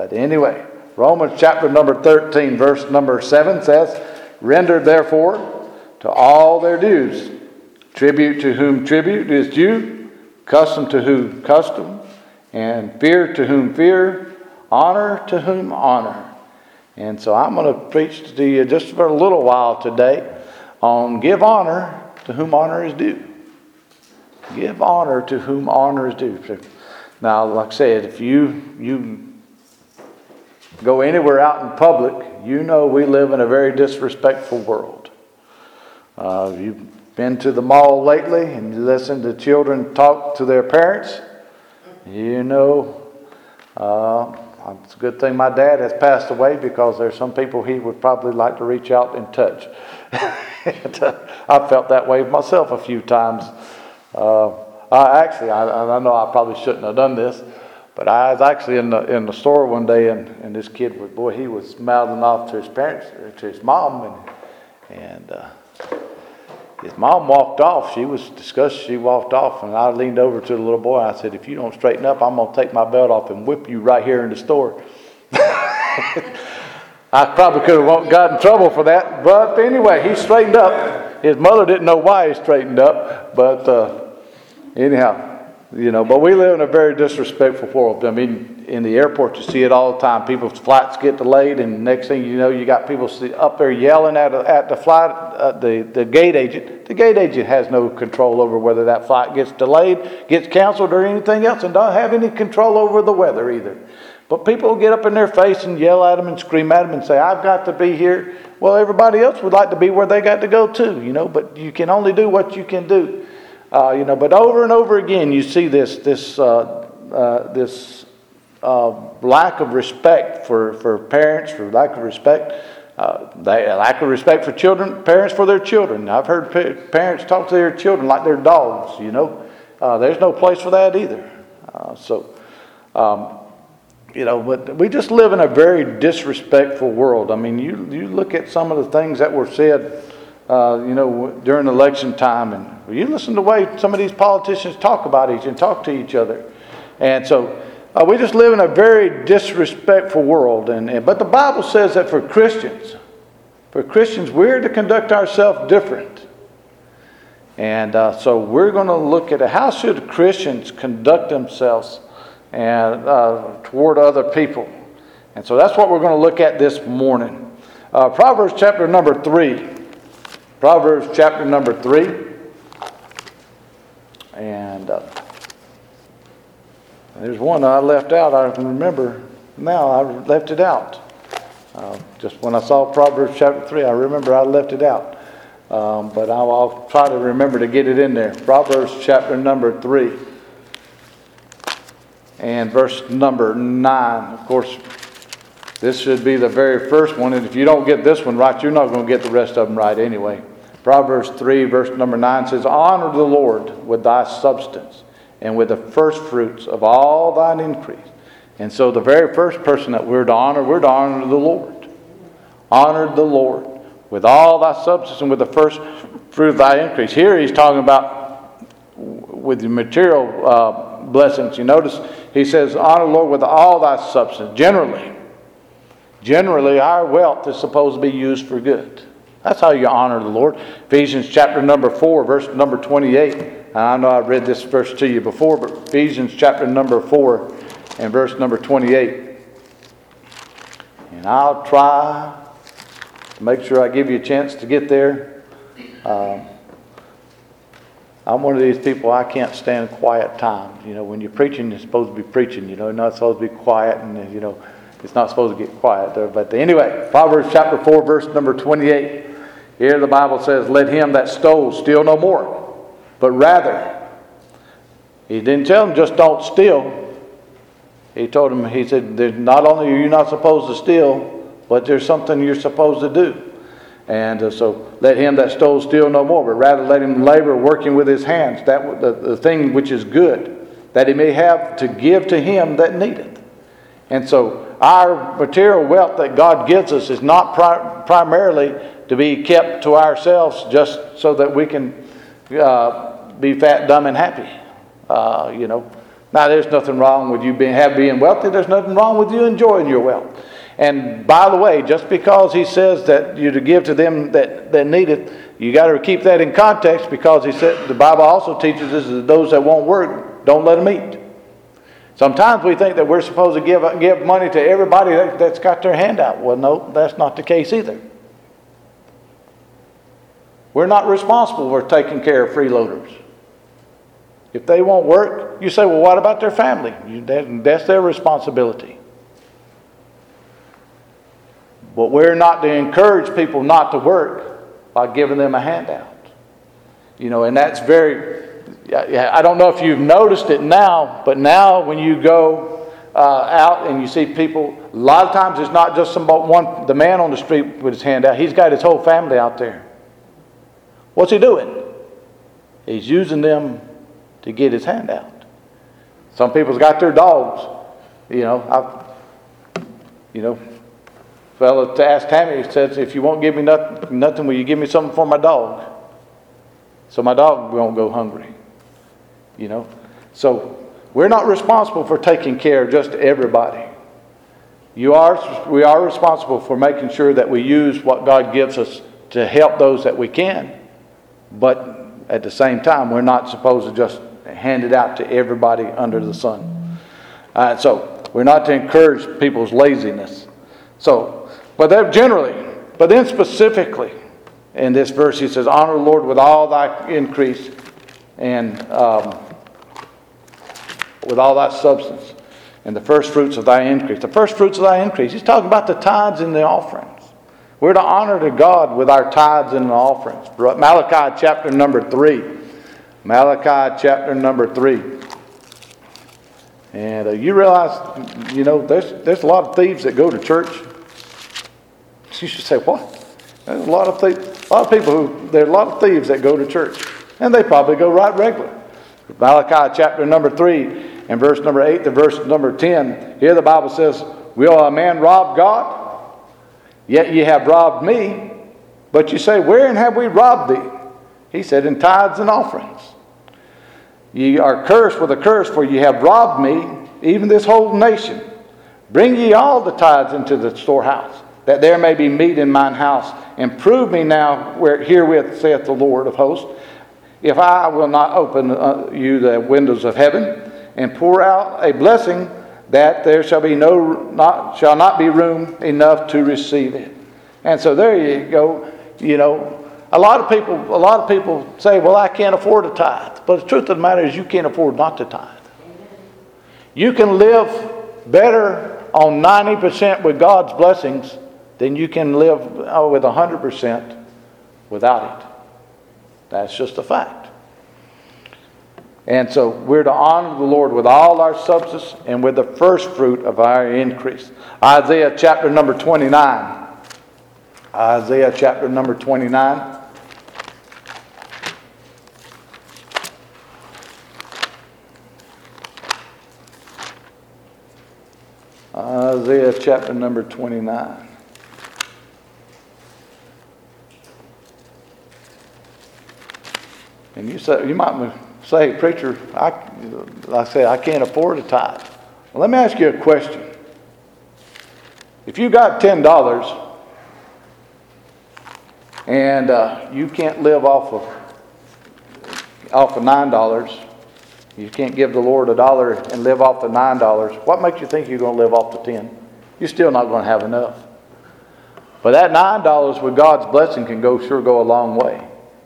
But anyway, Romans chapter number 13, verse number 7 says, "Render therefore to all their dues, tribute to whom tribute is due, custom to whom custom, and fear to whom fear, honor to whom honor." And so I'm going to preach to you just for a little while today on give honor to whom honor is due. Give honor to whom honor is due. Now, like I said, if you go anywhere out in public, you know we live in a very disrespectful world. You've been to the mall lately and you listen to children talk to their parents, you know, it's a good thing my dad has passed away, because there's some people he would probably like to reach out and touch. I felt that way myself a few times. I know I probably shouldn't have done this, but I was actually in the store one day, and this kid he was mouthing off to his parents, to his mom, and his mom walked off. She was disgusted. She walked off, and I leaned over to the little boy, and I said, "If you don't straighten up, I'm going to take my belt off and whip you right here in the store." I probably could have gotten in trouble for that, but anyway, he straightened up. His mother didn't know why he straightened up, but anyhow, but we live in a very disrespectful world. I mean, in the airport, you see it all the time. People's flights get delayed, and next thing you know, you got people up there yelling at the flight, the gate agent. The gate agent has no control over whether that flight gets delayed, gets canceled, or anything else, and don't have any control over the weather either. But people get up in their face and yell at them and scream at them and say, "I've got to be here." Well, everybody else would like to be where they got to go too, but you can only do what you can do. But over and over again, you see this lack of respect for parents, for lack of respect, lack of respect for children, parents for their children. I've heard parents talk to their children like they're dogs. There's no place for that either. But we just live in a very disrespectful world. I mean, you look at some of the things that were said, during election time, and you listen to the way some of these politicians talk to each other. And so we just live in a very disrespectful world. But the Bible says that for Christians, we're to conduct ourselves different. And so we're going to look at how should Christians conduct themselves and toward other people. And so that's what we're going to look at this morning. Proverbs chapter number 3. Proverbs chapter number 3. And there's one I left out. I can remember now. I left it out. Just when I saw Proverbs chapter 3, I remember I left it out. But I'll try to remember to get it in there. Proverbs chapter number 3. And verse number 9. Of course, this should be the very first one. And if you don't get this one right, you're not going to get the rest of them right anyway. Proverbs 3, verse number 9 says, "Honor the Lord with thy substance, and with the first fruits of all thine increase." And so the very first person that we're to honor the Lord. Honor the Lord with all thy substance and with the first fruit of thy increase. Here he's talking about with the material blessings. You notice he says, "Honor the Lord with all thy substance." Generally, our wealth is supposed to be used for good. That's how you honor the Lord. Ephesians chapter number 4, verse number 28. And I know I've read this verse to you before, but Ephesians chapter number 4 and verse number 28. And I'll try to make sure I give you a chance to get there. I'm one of these people, I can't stand quiet time. When you're preaching, you're supposed to be preaching. You're not supposed to be quiet, and it's not supposed to get quiet there. But anyway, Proverbs chapter 4, verse number 28. Here the Bible says, "Let him that stole steal no more, but rather," he didn't tell him just don't steal. He told him, he said, not only are you not supposed to steal, but there's something you're supposed to do. And so let him that stole steal no more, but rather let him labor, working with his hands, that the thing which is good, that he may have to give to him that needeth. And so our material wealth that God gives us is not primarily to be kept to ourselves just so that we can be fat, dumb, and happy. Now, there's nothing wrong with you being wealthy. There's nothing wrong with you enjoying your wealth. And by the way, just because he says that you're to give to them that need it, you got to keep that in context, because he said the Bible also teaches us that those that won't work, don't let them eat. Sometimes we think that we're supposed to give money to everybody that's got their hand out. Well, no, that's not the case either. We're not responsible for taking care of freeloaders. If they won't work, you say, well, what about their family? That's their responsibility. But we're not to encourage people not to work by giving them a handout. And that's I don't know if you've noticed it now, but now when you go out and you see people, a lot of times it's not just the man on the street with his hand out. He's got his whole family out there. What's he doing? He's using them to get his hand out. Some people's got their dogs. Fella asked Tammy, he says, if you won't give me nothing, will you give me something for my dog? So my dog won't go hungry. So we're not responsible for taking care of just everybody. We are responsible for making sure that we use what God gives us to help those that we can. But at the same time, we're not supposed to just hand it out to everybody under the sun. So we're not to encourage people's laziness. But then specifically in this verse, he says, honor the Lord with all thy increase and with all thy substance, and the first fruits of thy increase. The first fruits of thy increase. He's talking about the tithes and the offerings. We're to honor to God with our tithes and the offerings. Malachi chapter number 3. Malachi chapter number 3. And you realize, there's a lot of thieves that go to church. You should say, what? There's a lot of thieves that go to church. And they probably go right regular. Malachi chapter number 3 and verse number 8 to verse number 10. Here the Bible says, will a man rob God? Yet ye have robbed me. But you say, wherein have we robbed thee? He said, in tithes and offerings. Ye are cursed with a curse, for ye have robbed me, even this whole nation. Bring ye all the tithes into the storehouse, that there may be meat in mine house. And prove me now herewith, saith the Lord of hosts, if I will not open you the windows of heaven, and pour out a blessing, that there shall not be room enough to receive it. And so there you go. A lot of people say, well, I can't afford a tithe. But the truth of the matter is, you can't afford not to tithe. You can live better on 90% with God's blessings than you can live with 100% without it. That's just a fact. And so we're to honor the Lord with all our substance and with the first fruit of our increase. Isaiah chapter number 29. Isaiah chapter number 29. Isaiah chapter number 29. And you might say, preacher, I can't afford a tithe. Well, let me ask you a question. If you got $10 and you can't live off of $9, you can't give the Lord $1 and live off the $9, what makes you think you're going to live off the 10? You're still not going to have enough. But that $9 with God's blessing can sure go a long way.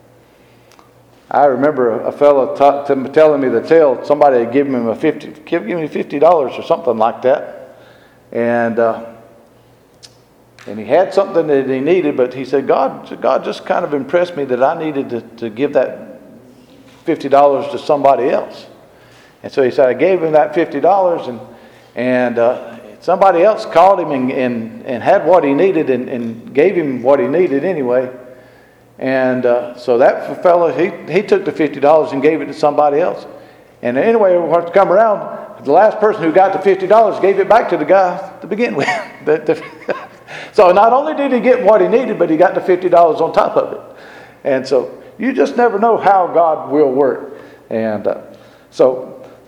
I remember a fellow telling me the tale. Somebody had given him $50 or something like that, and he had something that he needed, but he said, God just kind of impressed me that I needed to give that $50 to somebody else. And so he said, I gave him that $50, and somebody else called him and had what he needed and gave him what he needed anyway. And so that fellow, he took the $50 and gave it to somebody else. And anyway, when it come around, the last person who got the $50 gave it back to the guy to begin with. So not only did he get what he needed, but he got the $50 on top of it. And so you just never know how God will work. And so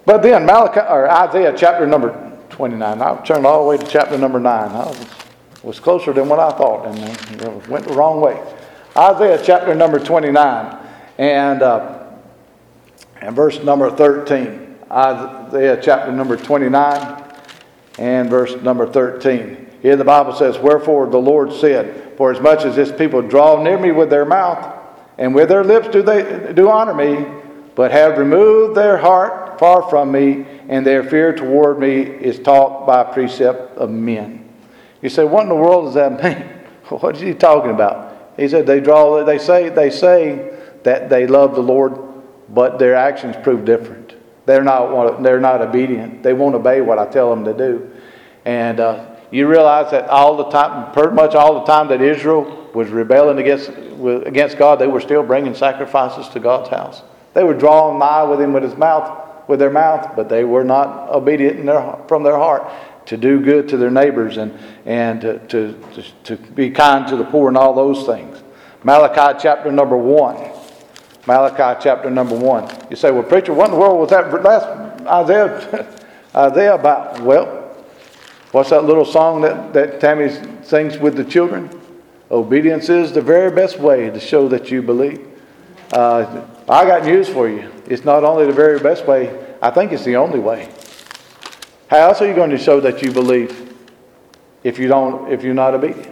But then Isaiah chapter number 29. I turned all the way to chapter number 9. I was closer than what I thought, and went the wrong way. Isaiah chapter number 29 and verse number 13. Isaiah chapter number 29 and verse number 13. Here the Bible says, "Wherefore the Lord said, for as much as this people draw near me with their mouth, and with their lips do honor me, but have removed their heart far from me, and their fear toward me is taught by precept of men." You say, what in the world does that mean? What is he talking about? He said they say that they love the Lord, but their actions prove different. They're not obedient. They won't obey what I tell them to do. And you realize that all the time, pretty much all the time that Israel was rebelling against God, they were still bringing sacrifices to God's house. They were drawing nigh with Him with their mouth, but they were not obedient from their heart to do good to their neighbors and to be kind to the poor and all those things. Malachi chapter number 1. Malachi chapter number 1. You say, well, preacher, what in the world was that last Isaiah about? Well, what's that little song that Tammy sings with the children? Obedience is the very best way to show that you believe. I got news for you. It's not only the very best way, I think it's the only way. How else are you going to show that you believe if you're not obedient?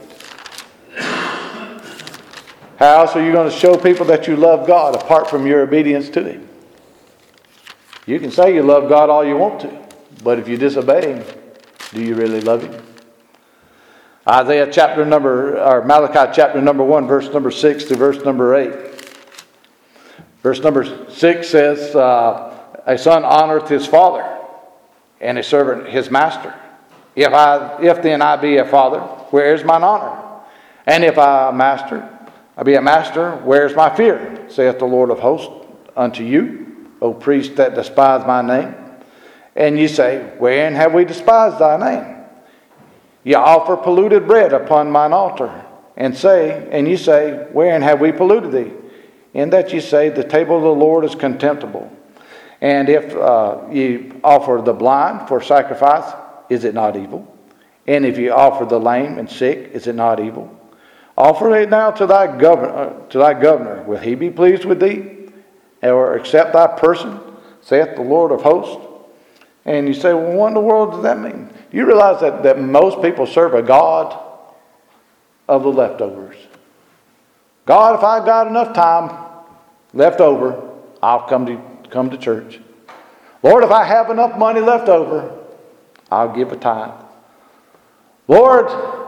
How else are you going to show people that you love God apart from your obedience to Him? You can say you love God all you want to, but if you disobey Him, do you really love Him? Malachi chapter number 1, verse number 6 to verse number 8. Verse number 6 says, "A son honoreth his father, and a servant his master. If then I be a father, where is mine honor? And if I be a master, where is my fear? Saith the Lord of hosts unto you, O priests that despise my name. And ye say, wherein have we despised thy name? Ye offer polluted bread upon mine altar, and ye say, wherein have we polluted thee? In that ye say, the table of the Lord is contemptible. And if ye offer the blind for sacrifice, is it not evil? And if ye offer the lame and sick, is it not evil? Offer it now to thy governor. Will he be pleased with thee, or accept thy person, saith the Lord of hosts? And you say, well, what in the world does that mean? You realize that most people serve a God of the leftovers. God, if I've got enough time left over, I'll come to church. Lord, if I have enough money left over, I'll give a tithe. Lord,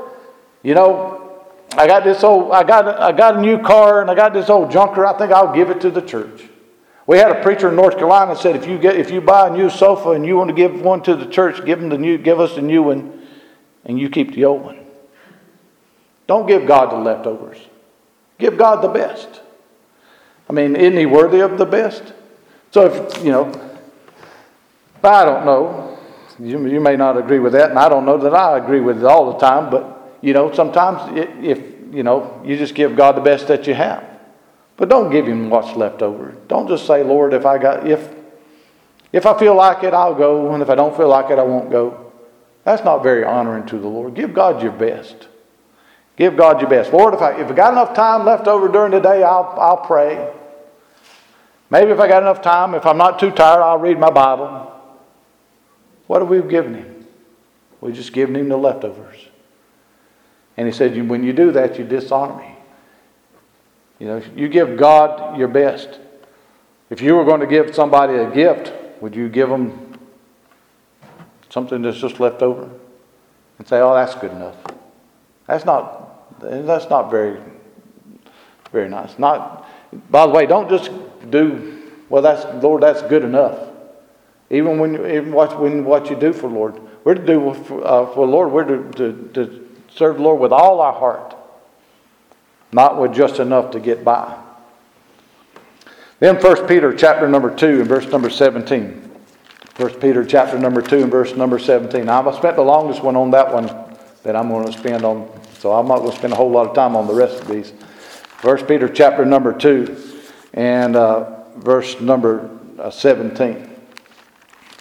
I got a new car and I got this old junker. I think I'll give it to the church. We had a preacher in North Carolina that said, if you buy a new sofa and you want to give one to the church, give us the new one, and you keep the old one. Don't give God the leftovers. Give God the best. I mean, isn't He worthy of the best? So I don't know. You may not agree with that, and I don't know that I agree with it all the time. But sometimes you just give God the best that you have. But don't give Him what's left over. Don't just say, Lord, if I feel like it, I'll go, and if I don't feel like it, I won't go. That's not very honoring to the Lord. Give God your best. Give God your best. Lord, if I got enough time left over during the day, I'll pray. Maybe if I got enough time, if I'm not too tired, I'll read my Bible. What have we given Him? We've just given Him the leftovers. And He said, when you do that, you dishonor me. You give God your best. If you were going to give somebody a gift, would you give them something that's just left over? And say, oh, that's good enough. That's not very, very nice. By the way, don't just do, well, Lord, that's good enough. Even when what you do for the Lord, we're to do for the Lord. We're to serve the Lord with all our heart, not with just enough to get by. Then 1 Peter chapter number 2 and verse number 17. 1 Peter chapter number 2 and verse number 17. Now, I've spent the longest one on that one that I'm going to spend on, so I'm not going to spend a whole lot of time on the rest of these. 1 Peter chapter number 2 and verse number 17.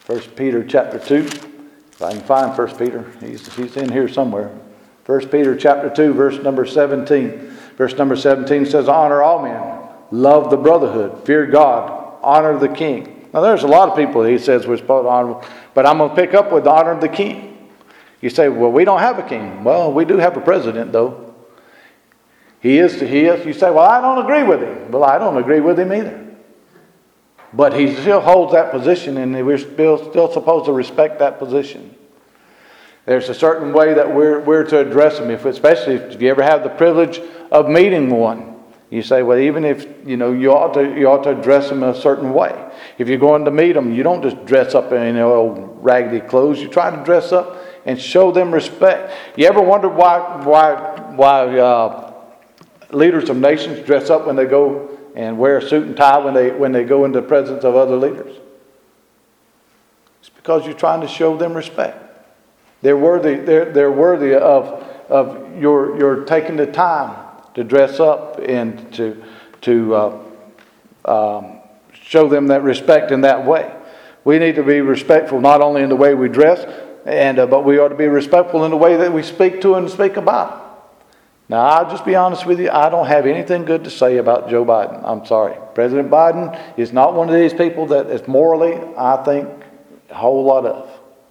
1 Peter chapter 2. If I can find 1 Peter, he's in here somewhere. 1 Peter chapter 2, verse number 17. Verse number 17 says, honor all men, love the brotherhood, fear God, honor the king. Now there's a lot of people he says we're supposed to honor, but I'm going to pick up with the honor of the king. You say, well, we don't have a king. Well, we do have a president, though. He is. You say, well, I don't agree with him. Well, I don't agree with him either. But he still holds that position, and we're still supposed to respect that position. There's a certain way that we're to address him, especially if you ever have the privilege of meeting one. You say, well, even if, you ought to address them a certain way. If you're going to meet them, you don't just dress up in old raggedy clothes. You try to dress up and show them respect. You ever wonder why leaders of nations dress up when they go and wear a suit and tie when they go into the presence of other leaders? It's because you're trying to show them respect. They're worthy. They're worthy of your taking the time to dress up and to show them that respect in that way. We need to be respectful not only in the way we dress, but we ought to be respectful in the way that we speak to and speak about. Now, I'll just be honest with you. I don't have anything good to say about Joe Biden. I'm sorry. President Biden is not one of these people that is morally, I think, a whole lot of.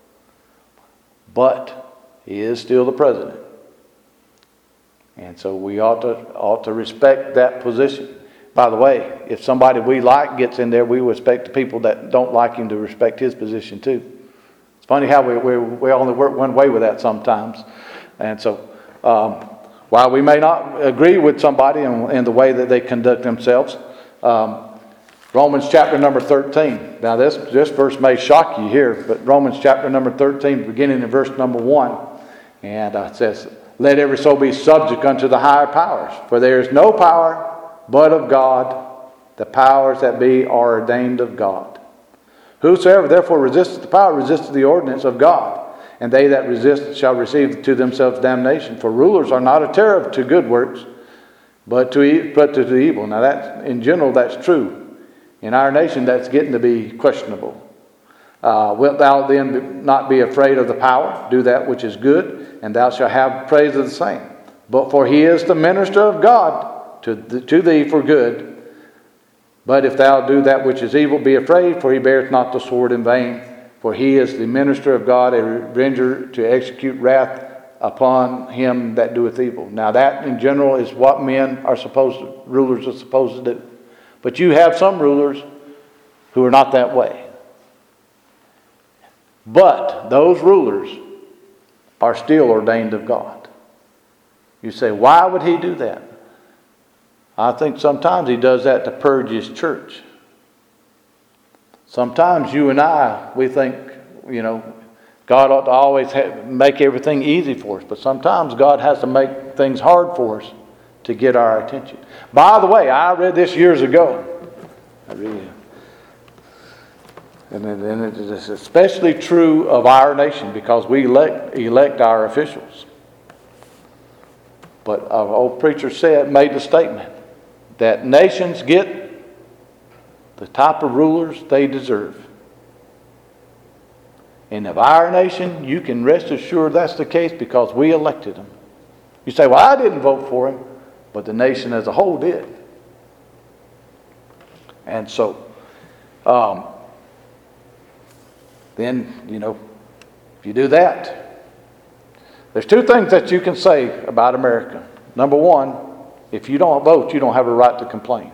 But he is still the president. And so we ought to respect that position. By the way, if somebody we like gets in there, we respect the people that don't like him to respect his position too. It's funny how we only work one way with that sometimes. And so while we may not agree with somebody in the way that they conduct themselves, Romans chapter number 13. Now this verse may shock you here, but Romans chapter number 13, beginning in verse number 1, and it says, let every soul be subject unto the higher powers, for there is no power but of God. The powers that be are ordained of God. Whosoever therefore resisteth the power resisteth the ordinance of God, and they that resist shall receive to themselves damnation. For rulers are not a terror to good works, but to the evil. Now that, in general, that's true. In our nation, that's getting to be questionable. Wilt thou then not be afraid of the power? Do that which is good, and thou shalt have praise of the same. But for he is the minister of God to thee for good. But if thou do that which is evil, be afraid, for he beareth not the sword in vain. For he is the minister of God, a revenger to execute wrath upon him that doeth evil. Now that in general is what rulers are supposed to do. But you have some rulers who are not that way. But those rulers are still ordained of God. You say, why would he do that? I think sometimes he does that to purge his church. Sometimes you and we think, God ought to always make everything easy for us. But sometimes God has to make things hard for us to get our attention. By the way, I read this years ago. And it is especially true of our nation because we elect our officials. But an old preacher made the statement that nations get the type of rulers they deserve. And of our nation, you can rest assured that's the case because we elected them. You say, well, I didn't vote for him, but the nation as a whole did. And so, then, if you do that, there's two things that you can say about America. Number one, if you don't vote, you don't have a right to complain.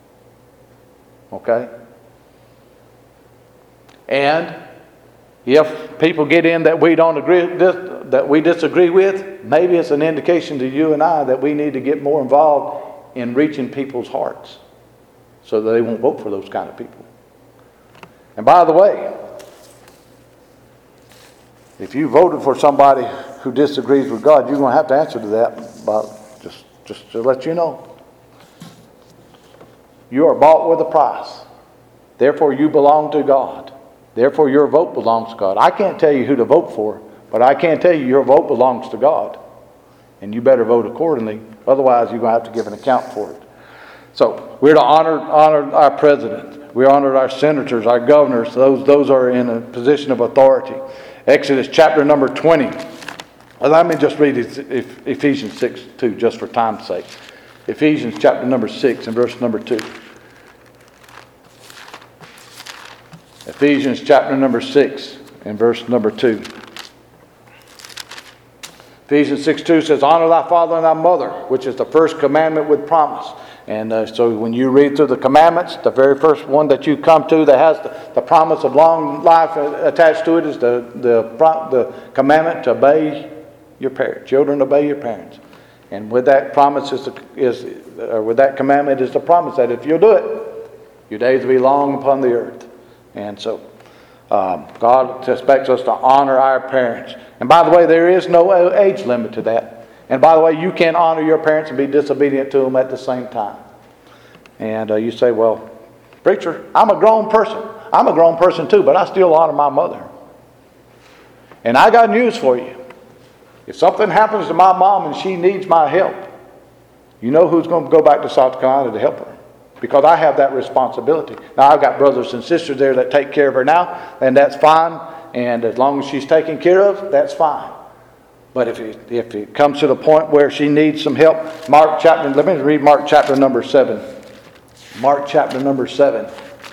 Okay? And if people get in that we don't agree, that we disagree with, maybe it's an indication to you and I that we need to get more involved in reaching people's hearts so that they won't vote for those kind of people. And by the way, if you voted for somebody who disagrees with God, you're going to have to answer to that. But just to let you know, you are bought with a price. Therefore, you belong to God. Therefore, your vote belongs to God. I can't tell you who to vote for, but I can tell you your vote belongs to God. And you better vote accordingly. Otherwise, you're going to have to give an account for it. So, we're to honor our president. We honor our senators, our governors. Those are in a position of authority. Exodus chapter number 20. Well, let me just read Ephesians 6:2 just for time's sake. Ephesians chapter number 6 and verse number 2. Ephesians chapter number 6 and verse number 2. Ephesians 6:2 says, honor thy father and thy mother, which is the first commandment with promise. And so when you read through the commandments, the very first one that you come to that has the promise of long life attached to it is the commandment to obey your parents. Children, obey your parents. And with that promise with that commandment is the promise that if you'll do it, your days will be long upon the earth. And so God expects us to honor our parents. And by the way, there is no age limit to that. And by the way, you can honor your parents and be disobedient to them at the same time. And you say, well, preacher, I'm a grown person. I'm a grown person too, but I still honor my mother. And I got news for you. If something happens to my mom and she needs my help, you know who's going to go back to South Carolina to help her? Because I have that responsibility. Now, I've got brothers and sisters there that take care of her now, and that's fine. And as long as she's taken care of, that's fine. But if it comes to the point where she needs some help, let me read Mark chapter number 7. Mark chapter number 7.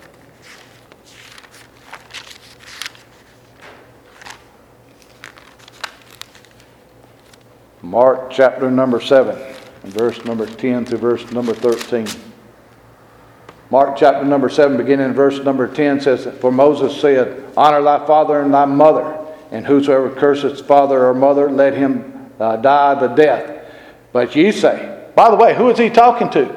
Mark chapter number 7, and verse number 10 through verse number 13. Mark chapter number 7, beginning in verse number 10, says, for Moses said, honor thy father and thy mother, and whosoever curseth father or mother, let him die the death. But ye say, by the way, who is he talking to?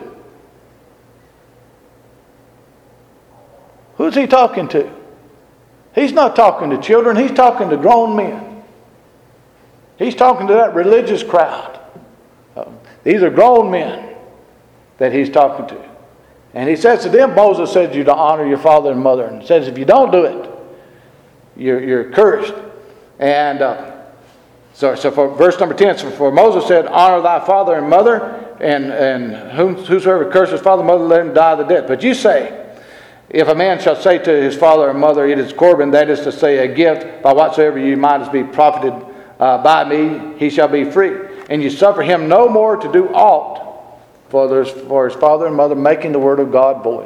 Who is he talking to? He's not talking to children, he's talking to grown men. He's talking to that religious crowd. These are grown men that he's talking to. And he says to them, Moses said you to honor your father and mother. And he says if you don't do it, you're cursed. And so for verse number 10, so for Moses said, honor thy father and mother, and whosoever curses father and mother, let him die the death. But you say, if a man shall say to his father or mother, it is Corban, that is to say a gift, by whatsoever you might be profited by me, he shall be free. And you suffer him no more to do aught for his father and mother, making the word of God void.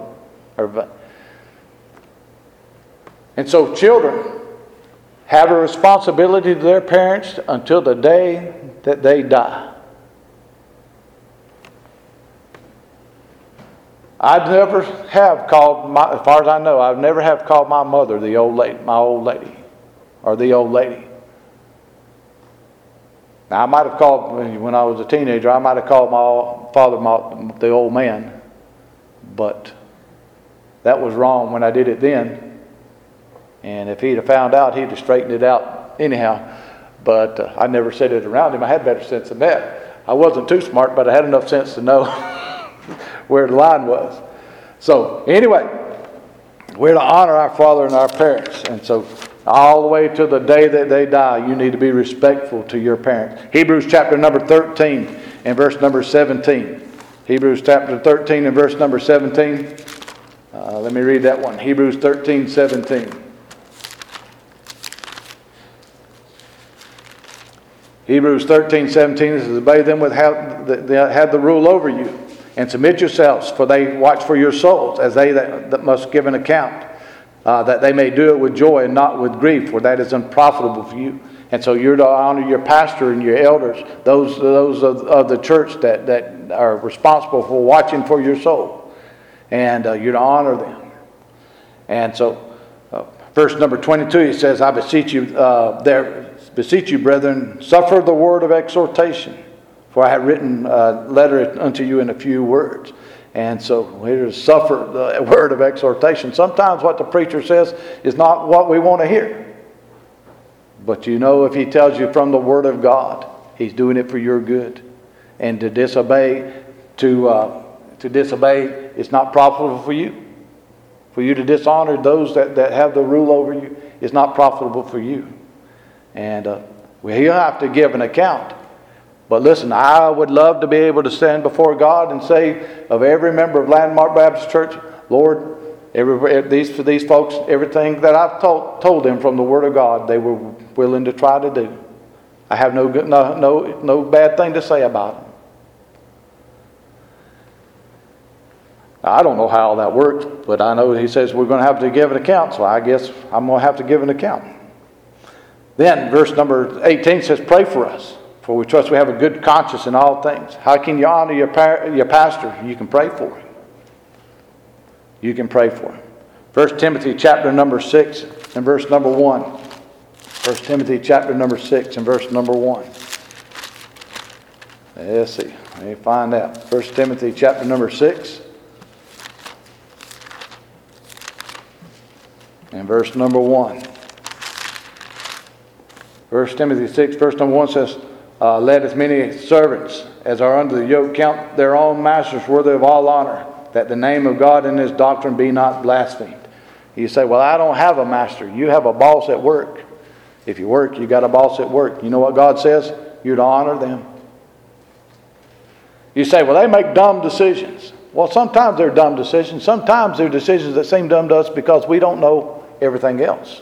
And so children have a responsibility to their parents until the day that they die. I'd never have called as far as I know, I've never have called my mother my old lady, or the old lady. Now, I might have called, when I was a teenager, I might have called my father the old man. But that was wrong when I did it then. And if he'd have found out, he'd have straightened it out anyhow. But I never said it around him. I had better sense than that. I wasn't too smart, but I had enough sense to know where the line was. So, anyway, we're to honor our father and our parents. And so, all the way to the day that they die, you need to be respectful to your parents. Hebrews chapter number 13 and verse number 17. Hebrews chapter 13 and verse number 17. Let me read that one. Hebrews 13, 17. Hebrews 13, 17 says, obey them that have the rule over you, and submit yourselves, for they watch for your souls, as they that must give an account. That they may do it with joy and not with grief, for that is unprofitable for you. And so you're to honor your pastor and your elders, those of the church that are responsible for watching for your soul. And you're to honor them. And so, verse number 22, he says, I beseech you, brethren, suffer the word of exhortation, for I have written a letter unto you in a few words. And so we're to suffer the word of exhortation. Sometimes what the preacher says is not what we want to hear. But you know, if he tells you from the word of God, he's doing it for your good. And to disobey, is not profitable for you. For you to dishonor those that have the rule over you is not profitable for you. And he'll have to give an account. But listen, I would love to be able to stand before God and say of every member of Landmark Baptist Church, Lord, For these folks, everything that I've told them from the Word of God, they were willing to try to do. I have no bad thing to say about them. I don't know how all that works, but I know he says we're going to have to give an account, so I guess I'm going to have to give an account. Then verse number 18 says, pray for us, for we trust we have a good conscience in all things. How can you honor your pastor? You can pray for him. You can pray for him. 1 Timothy chapter number 6 and verse number 1. 1 Timothy chapter number 6 and verse number 1. Let's see. Let me find out. 1 Timothy chapter number 6 and verse number 1. 1 Timothy 6, verse number 1 says, let as many servants as are under the yoke count their own masters worthy of all honor, that the name of God and His doctrine be not blasphemed. You say, well, I don't have a master. You have a boss at work. If you work, you got a boss at work. You know what God says? You're to honor them. You say, well, they make dumb decisions. Well, sometimes they're dumb decisions. Sometimes they're decisions that seem dumb to us because we don't know everything else.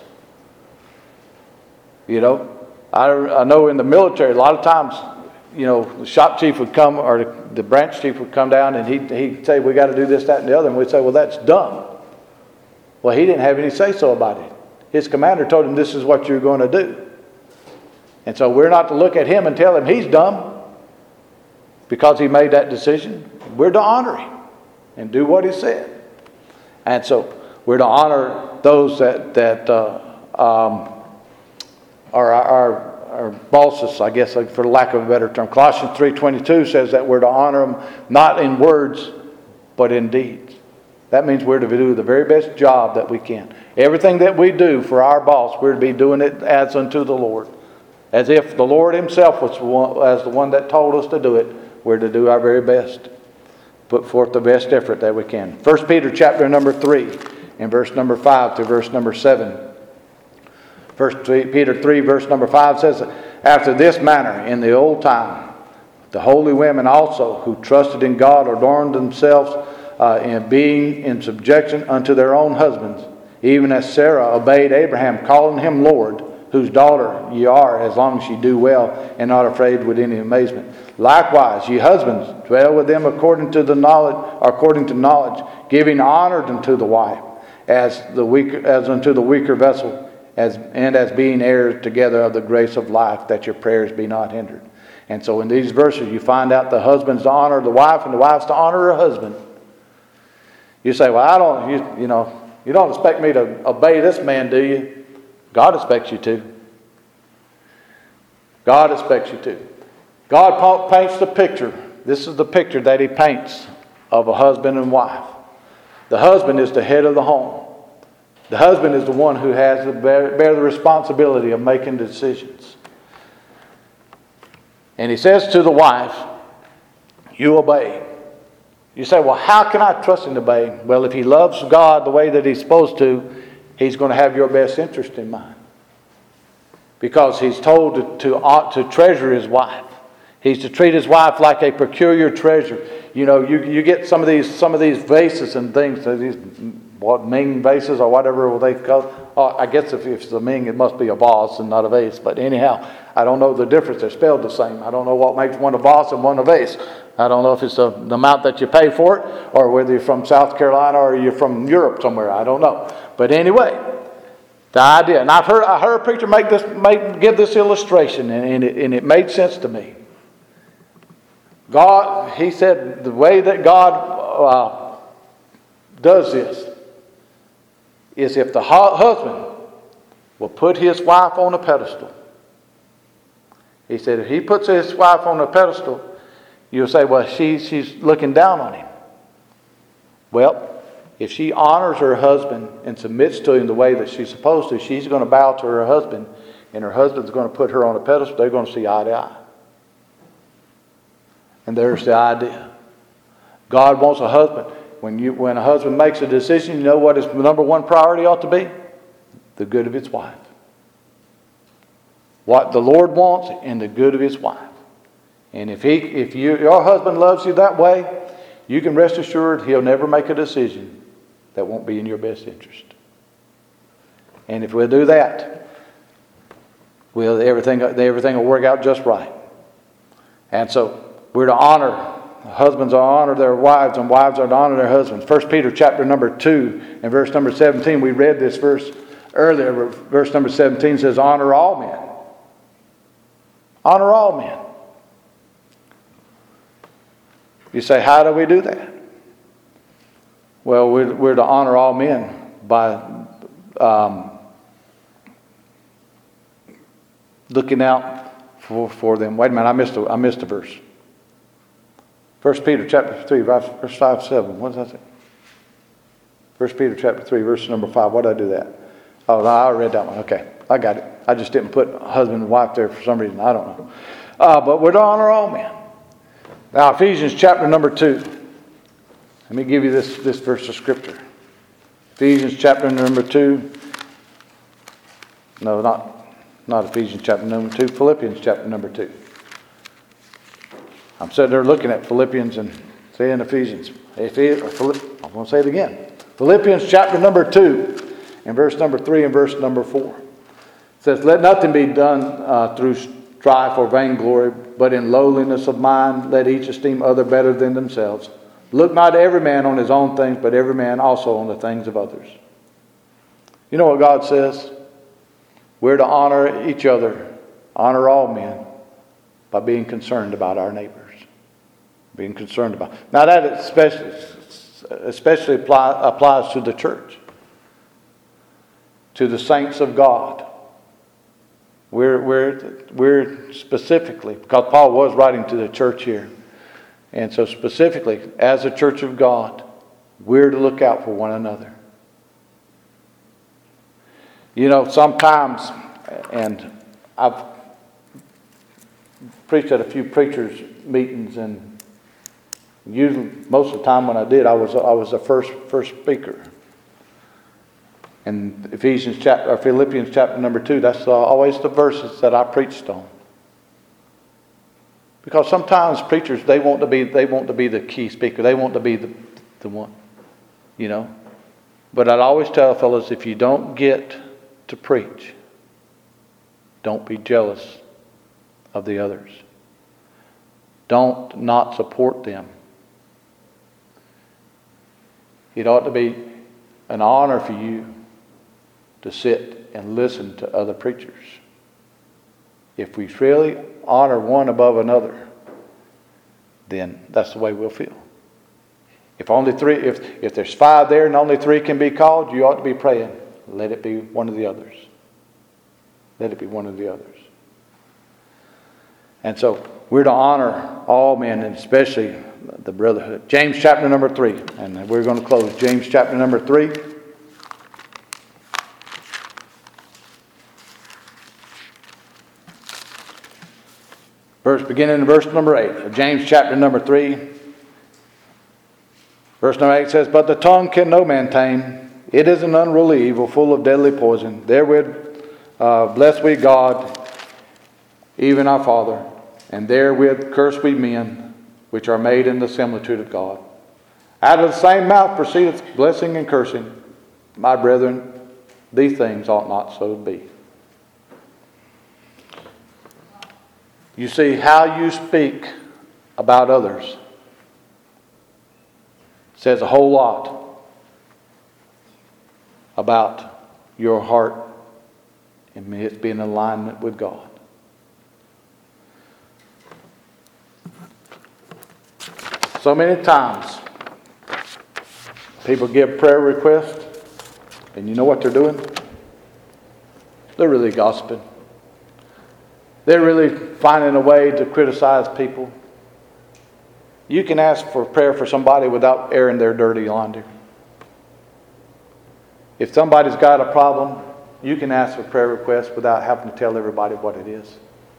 You know, I know in the military, a lot of times, you know, the shop chief would come, or the branch chief would come down, and he'd say, we got to do this, that, and the other. And we'd say, well, that's dumb. Well, he didn't have any say-so about it. His commander told him this is what you're going to do. And so we're not to look at him and tell him he's dumb because he made that decision. We're to honor him and do what he said. And so we're to honor those that are our bosses, I guess, for lack of a better term. Colossians 3:22 says that we're to honor them not in words, but in deeds. That means we're to do the very best job that we can. Everything that we do for our boss, we're to be doing it as unto the Lord. As if the Lord Himself was the one that told us to do it, we're to do our very best. Put forth the best effort that we can. 1 Peter chapter number 3 and verse number 5 to verse number 7. 1 Peter 3 verse number 5 says, after this manner in the old time, the holy women also who trusted in God adorned themselves in being in subjection unto their own husbands, even as Sarah obeyed Abraham, calling him Lord, whose daughter ye are, as long as ye do well, and not afraid with any amazement. Likewise, ye husbands, dwell with them according to knowledge, giving honor unto the wife, as unto the weaker vessel, as being heirs together of the grace of life, that your prayers be not hindered. And so in these verses, you find out the husband's to honor the wife, and the wife's to honor her husband. You say, well, you don't expect me to obey this man, do you? God expects you to. God expects you to. God paints the picture. This is the picture that He paints of a husband and wife. The husband is the head of the home. The husband is the one who has to bear the responsibility of making decisions. And He says to the wife, you obey. You say, well, how can I trust him to obey? Well, if he loves God the way that he's supposed to, he's going to have your best interest in mind. Because he's told to treasure his wife. He's to treat his wife like a peculiar treasure. You know, you get some of these vases and things, these Ming vases or whatever they call. I guess if it's a Ming, it must be a vase and not a vase. But anyhow, I don't know the difference. They're spelled the same. I don't know what makes one a vase and one a vase. I don't know if it's the amount that you pay for it, or whether you're from South Carolina or you're from Europe somewhere. I don't know. But anyway, the idea, and I heard a preacher give this illustration, and it made sense to me. God, he said, the way that God does this is if the husband will put his wife on a pedestal. He said if he puts his wife on a pedestal, you'll say, well, she's looking down on him. Well, if she honors her husband and submits to him the way that she's supposed to, she's going to bow to her husband, and her husband's going to put her on a pedestal. They're going to see eye to eye. And there's the idea. God wants a husband. When a husband makes a decision, you know what his number one priority ought to be? The good of his wife. What the Lord wants and the good of his wife. And if your husband loves you that way, you can rest assured he'll never make a decision that won't be in your best interest. And if we'll do that, everything will work out just right. And so we're to honor. Husbands are to honor their wives, and wives are to honor their husbands. 1 Peter chapter number 2 and verse number 17. We read this verse earlier. Verse number 17 says, honor all men. Honor all men. You say, how do we do that? Well, we're to honor all men by looking out for them. Wait a minute, I missed a verse. 1 Peter chapter 3, verse 5, 7. What does that say? 1 Peter chapter 3, verse number 5. Why did I do that? Oh, no, I read that one. Okay, I got it. I just didn't put husband and wife there for some reason. I don't know. But we're to honor all men. Now, Ephesians chapter number 2. Let me give you this verse of Scripture. Ephesians chapter number 2. No, not Ephesians chapter number 2. Philippians chapter number 2. I'm sitting there looking at Philippians and saying Ephesians. I'm going to say it again. Philippians chapter number 2 and verse number 3 and verse number 4. It says, let nothing be done through strife or vainglory, but in lowliness of mind, let each esteem other better than themselves. Look not every man on his own things, but every man also on the things of others. You know what God says? We're to honor each other, honor all men, by being concerned about our neighbors. Being concerned about. Now that especially applies to the church, to the saints of God. We're specifically, because Paul was writing to the church here, and so specifically, as a church of God, we're to look out for one another. You know, sometimes, and I've preached at a few preachers' meetings, and usually, most of the time when I did, I was the first speaker. And Philippians chapter number 2, that's always the verses that I preached on. Because sometimes preachers, they want to be the key speaker. They want to be the one, you know. But I'd always tell fellows, if you don't get to preach, don't be jealous of the others. Don't not support them. It ought to be an honor for you to sit and listen to other preachers. If we really honor one above another, then that's the way we'll feel. If there's 5 there and only 3 can be called, you ought to be praying, let it be one of the others. Let it be one of the others. And so we're to honor all men, and especially the brotherhood. James chapter number 3. And we're going to close. James chapter number 3. Beginning in verse number 8 of James chapter number 3. Verse number 8 says, but the tongue can no man tame. It is an unruly evil, full of deadly poison. Therewith bless we God, even our Father, and therewith curse we men, which are made in the similitude of God. Out of the same mouth proceedeth blessing and cursing. My brethren, these things ought not so to be. You see, how you speak about others says a whole lot about your heart and it being in alignment with God. So many times, people give prayer requests, and you know what they're doing? They're really gossiping. They're really finding a way to criticize people. You can ask for prayer for somebody without airing their dirty laundry. If somebody's got a problem, you can ask for prayer requests without having to tell everybody what it is.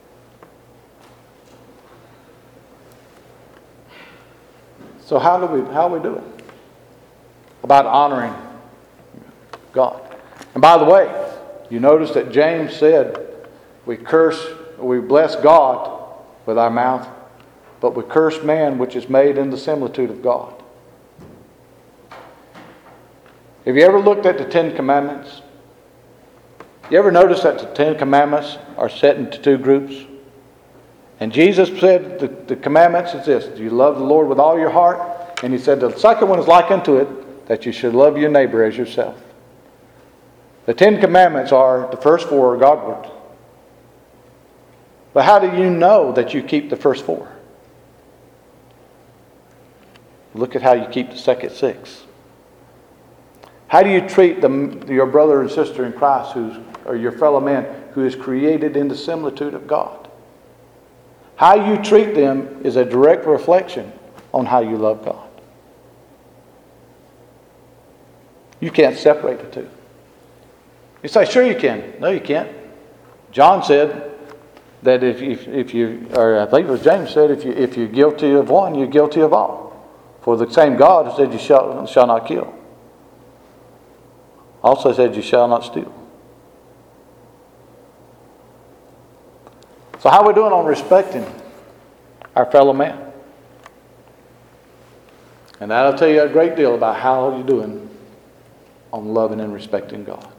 So how are we doing about honoring God? And by the way, you notice that James said we bless God with our mouth, but we curse man which is made in the similitude of God. Have you ever looked at the Ten Commandments? You ever notice that the Ten Commandments are set into two groups? And Jesus said the commandments is this: you love the Lord with all your heart. And he said the second one is like unto it, that you should love your neighbor as yourself. The Ten Commandments are, the first four are Godward. But how do you know that you keep the first four? Look at how you keep the second six. How do you treat your brother and sister in Christ, or your fellow man, who is created in the similitude of God? How you treat them is a direct reflection on how you love God. You can't separate the two. You say, sure you can. No, you can't. John said that if you, or I think it was James said, if you're guilty of one, you're guilty of all. For the same God said you shall not kill. Also said you shall not steal. So how are we doing on respecting our fellow man? And that'll tell you a great deal about how you're doing on loving and respecting God.